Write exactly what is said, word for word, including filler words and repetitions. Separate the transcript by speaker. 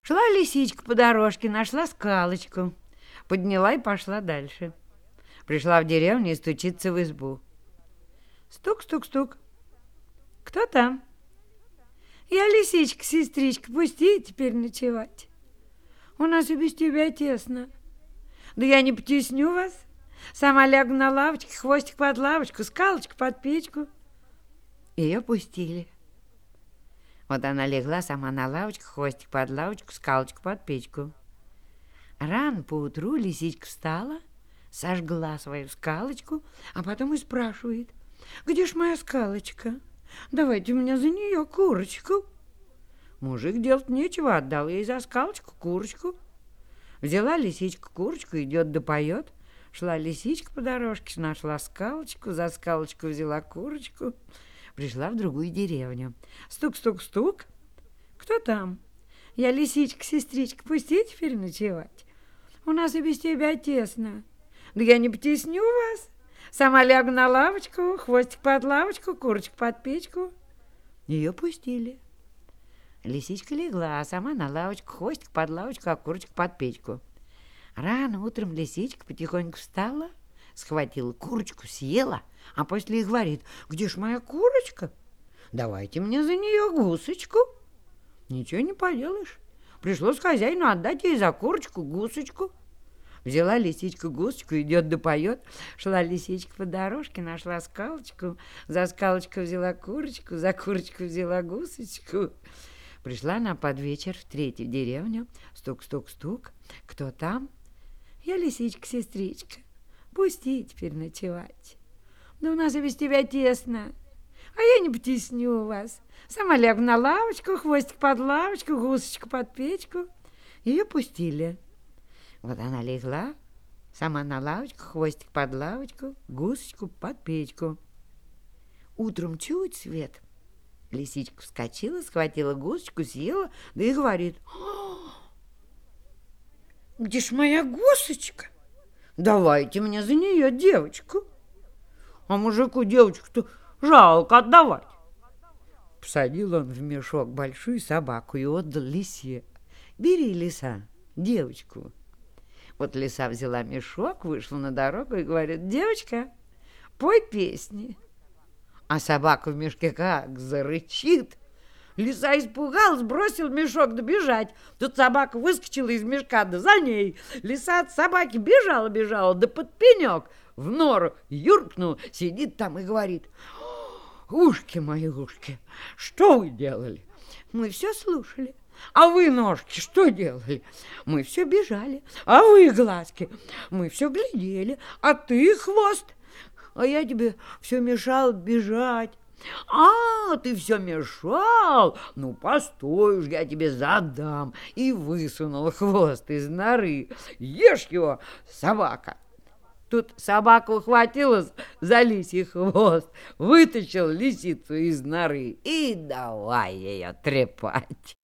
Speaker 1: Шла лисичка по дорожке, нашла скалочку, подняла и пошла дальше. Пришла в деревню и стучится в избу. Стук-стук-стук. Кто там? Я лисичка, сестричка, пусти теперь ночевать. У нас и без тебя тесно. Да я не потесню вас. Сама лягу на лавочке, хвостик под лавочку, скалочку под печку. Ее пустили. Вот она легла сама на лавочку, хвостик под лавочку, скалочку под печку. Рано поутру лисичка встала, сожгла свою скалочку, а потом и спрашивает: где ж моя скалочка? Давайте у меня за нее курочку. Мужик делать нечего, отдал ей за скалочку курочку. Взяла лисичка курочку, идет да поет. Шла лисичка по дорожке, нашла скалочку, за скалочку взяла курочку. Пришла в другую деревню. Стук-стук-стук. Кто там? Я лисичка, сестричка, пусти теперь ночевать. У нас и без тебя тесно. Да я не потесню вас. Сама лягу на лавочку, хвостик под лавочку, курочку под печку. Ее пустили. Лисичка легла, а сама на лавочку, хвостик под лавочку, а курочку под печку. Рано утром лисичка потихоньку встала, схватила курочку, съела, а после и говорит: где ж моя курочка? Давайте мне за нее гусочку. Ничего не поделаешь. Пришлось хозяину отдать ей за курочку гусочку. Взяла лисичка гусочку, идет да поет. Шла лисичка по дорожке, нашла скалочку, за скалочку взяла курочку, за курочку взяла гусочку. Пришла она под вечер в третью деревню. Стук-стук-стук. Кто там? Я лисичка, сестричка. Пусти теперь ночевать. Да у нас и без тебя тесно. А я не потесню вас. Сама лягу на лавочку, хвостик под лавочку, гусочку под печку. Ее пустили. Вот она легла, сама на лавочку, хвостик под лавочку, гусочку под печку. Утром чуть свет. Лисичка вскочила, схватила гусочку, съела, да и говорит: где ж моя гусочка? Давайте мне за нее девочку. А мужику девочку-то жалко отдавать. Посадил он в мешок большую собаку и отдал лисе. Бери, лиса, девочку. Вот лиса взяла мешок, вышла на дорогу и говорит: девочка, пой песни. А собака в мешке как зарычит. Лиса испугалась, бросил мешок да бежать. Тут собака выскочила из мешка, да за ней. Лиса от собаки бежала-бежала, да под пенек в нору юркнул, сидит там и говорит: ушки мои, ушки, что вы делали? Мы все слушали. А вы, ножки, что делали? Мы все бежали. А вы, глазки, мы все глядели. А ты, хвост, а я тебе все мешал бежать. А, ты все мешал? Ну, постой уж, я тебе задам. И высунул хвост из норы. Ешь его, собака. Тут собака ухватилась за лисий хвост, вытащил лисицу из норы и давай ее трепать.